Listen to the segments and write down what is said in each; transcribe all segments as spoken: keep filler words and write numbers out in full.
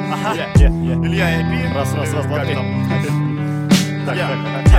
Ага. Yeah, yeah, yeah. Илья и Пи. Раз, раз, раз, два, три. Так, так,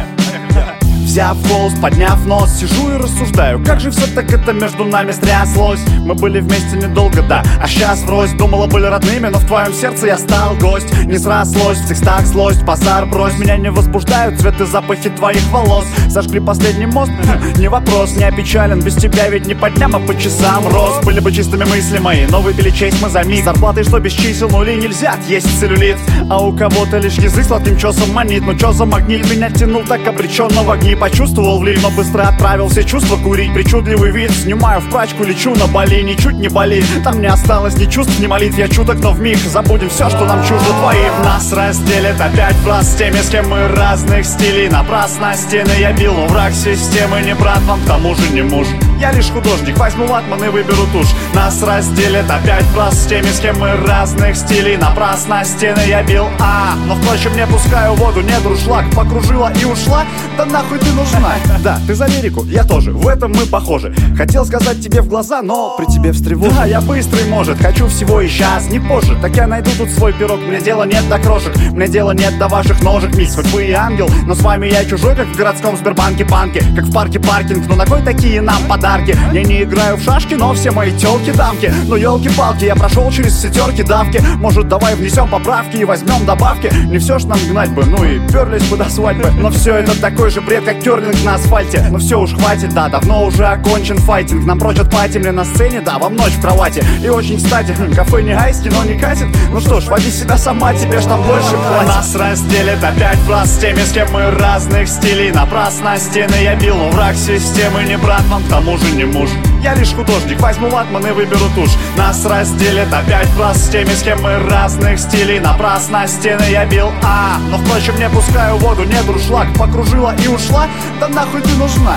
так. Взяв холст, подняв нос, сижу и рассуждаю, как же все так это между нами стряслось. Мы были вместе недолго, да, а сейчас врозь. Думала, были родными, но в твоем сердце я стал гость. Не срослось, в текстах злость, базар брось. Меня не возбуждают цветы, запахи твоих волос. Сожгли последний мост, не вопрос, не опечален. Без тебя ведь не по дням, а по часам рос. Были бы чистыми мысли мои, но выпили честь мы за миг. Зарплатой, что без чисел, нули нельзя отъесть целлюлит. А у кого-то лишь язык сладким чесом манит. Ну чё за магнит, меня тянул так обреченно в огни. Почувствовал в лиль, но быстро отправил все чувства курить. Причудливый вид, снимаю в прачку, лечу на Бали. Ничуть не болит, там не осталось ни чувств, ни молитв. Я чуток, но вмиг забудем все, что нам чуждо двоим. Нас разделит опять фраз с теми, с кем мы разных стилей. Напрасно стены я бил, но враг системы не брат, вам к тому же не муж. Я лишь художник, возьму ватман и выберу тушь. Нас разделит опять фраз с теми, с кем мы разных стилей. Напрасно стены я бил, а но впрочем не пускаю воду, не друшлаг. Покружила и ушла, да нахуй ты нужна. Да, ты за лирику, я тоже, в этом мы похожи. Хотел сказать тебе в глаза, но при тебе встревожен. Да, я быстрый, может, хочу всего и сейчас, не позже. Так я найду тут свой пирог, мне дела нет до крошек. Мне дела нет до ваших ножек, мисс, хоть вы и ангел, но с вами я чужой, как в городском Сбербанке панки. Как в парке паркинг, но на кой такие нам подарки? Я не играю в шашки, но все мои тёлки дамки. Ну ёлки-палки, я прошел через все терки давки. Может, давай внесем поправки и возьмем добавки. Не все ж нам гнать бы, ну и перлись бы до свадьбы. Но все это такой же бред, как керлинг на асфальте. Ну все уж хватит, да, давно уже окончен файтинг. Нам прочь от пати мне на сцене, да, вам ночь в кровати. И очень кстати, кафе не гайский, но не катит. Ну что ж, води себя сама, тебе ж там больше хватит. Нас разделит опять фраз с теми, с кем мы разных стилей. Напрасно стены я бил, но враг системы не брат, вам к тому же не муж. Я лишь художник, возьму ватман и выберу тушь. Нас разделит опять фраз с теми, с кем мы разных стилей. Напрасно стены я бил, а но впрочем не пускаю воду, не друшлаг. Покружила и ушла, да нахуй ты нужна.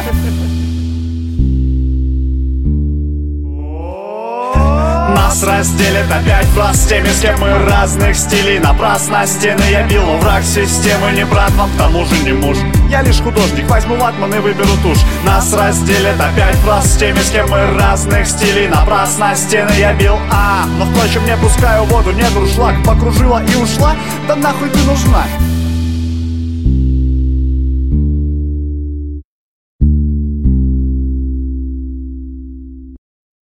Нас разделит опять фраз с теми, с кем мы разных стилей. Напрасно стены я бил, но враг системы не брат, вам к тому же не муж. Я лишь художник, возьму ватман и выберу тушь. Нас разделит опять фраз с теми, с кем мы разных стилей. Напрасно стены я бил, а но впрочем не пускаю воду, не друшлаг. Покружила и ушла, да нахуй ты нужна.